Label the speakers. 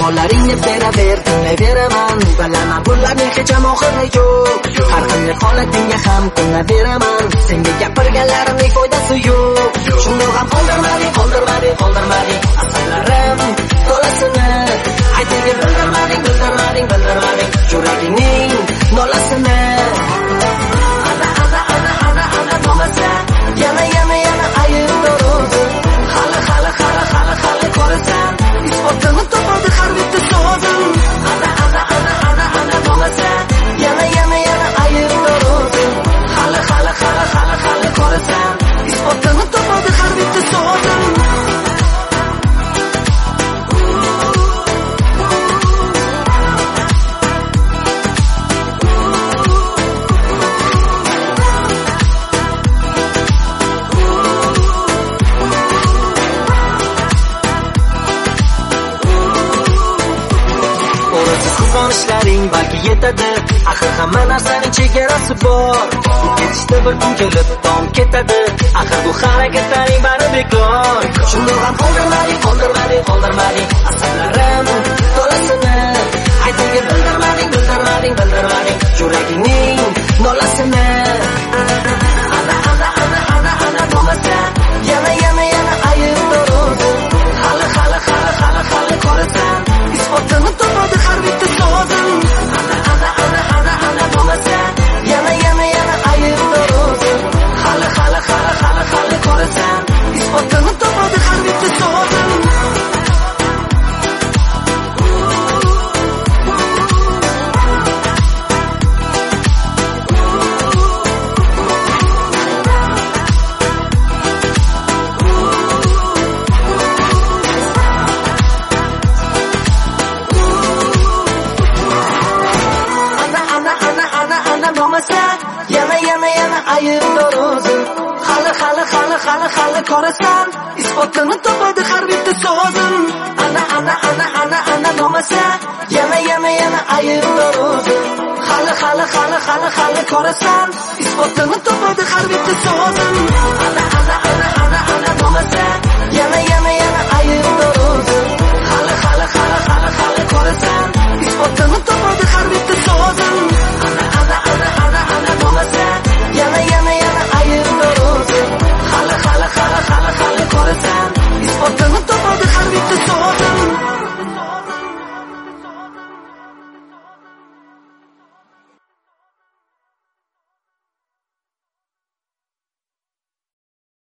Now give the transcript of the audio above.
Speaker 1: Qo'llaringni beraver, tinglayveraman. Bilaman bularning hech ham oxiri yo'q. Har qanday holatingga ham ko'naveraman. Senga gapirganlarimning foydasi yo'q. Shundoq ham qoldirmading asarlarim to'lasini. Aytib bildirmading yuragingning nolasini. Ana bo'lmasa yana ayirib o'zim. Hali ko'rasan, isbotini topadi har bitta so'zim. Ana bo'lmasa yana ayirib o'zim. Hali ko'rasan, isbotini topadi har bitta so'zim. Qo'nishlaring balki yetadi, axir hamma narsaning chegarasi bor. Ketishda bir kun kelib tom ketadi, axir bu harakatlaring bari bekor. Shundoq ham qoldirmading asarlarim to'lasini. Aytib bildirmading yuragingning nolasini. Ana bo'lmasa yana ayirib o'zim. Hali ko'rasan, isbotini topadi har bitta so'zim. Ana bo'lmasa yana ayirib o'zim. Hali ko'rasan, isbotini topadi har bitta so'zim. Yana ayirib o'zim. Hali ko'rasan, isbotini topadi har bitta so'zim. Ana bo'lmasa yana ayirib o'zim. Hali ko'rasan, isbotini topadi har bitta so'zim.